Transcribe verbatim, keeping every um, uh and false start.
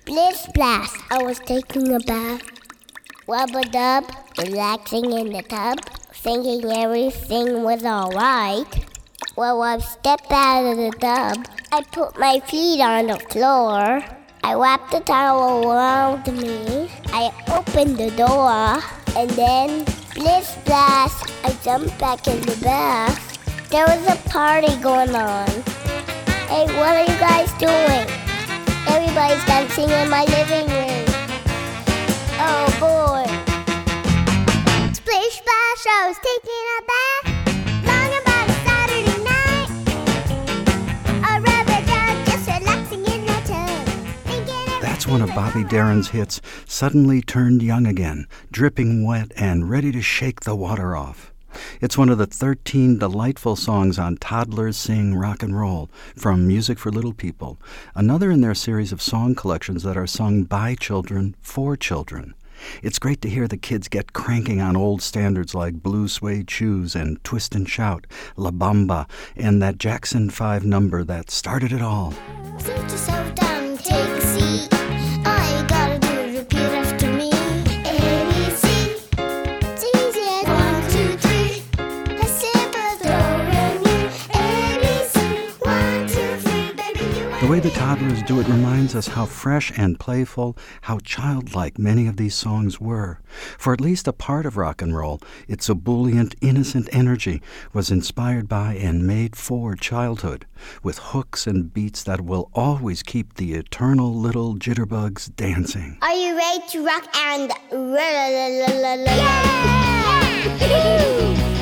Splish splash, I was taking a bath. Rub-a-dub, relaxing in the tub, thinking everything was alright. Well, I stepped out of the tub. I put my feet on the floor. I wrapped the towel around me. I opened the door, and then, splish splash, I jumped back in the bath. There was a party going on. Hey, what are you guys doing? Everybody's dancing in my living room. Oh boy. Splish splash, I was taking a bath. Long about a Saturday night. A rubber dub, just relaxing in the tub. That's one of Bobby Darin's hits, Suddenly Turned Young Again, dripping wet and ready to shake the water off. It's one of the thirteen delightful songs on Toddlers Sing Rock and Roll from Music for Little People, another in their series of song collections that are sung by children for children. It's great to hear the kids get cranking on old standards like Blue Suede Shoes and Twist and Shout, La Bamba, and that Jackson five number that started it all. Sit yourself down, take a seat. All you gotta do is repeat after me. A, B, C. It's easy as one, two, three. A simple do-re-mi. A, B, C. One, two, three. Baby, you The way the toddlers do it reminds us how fresh and playful, how childlike many of these songs were. For at least a part of rock and roll, its ebullient, innocent energy was inspired by and made for childhood, with hooks and beats that will always keep the eternal little jitterbugs dancing. Are you ready to rock and roll? Yeah!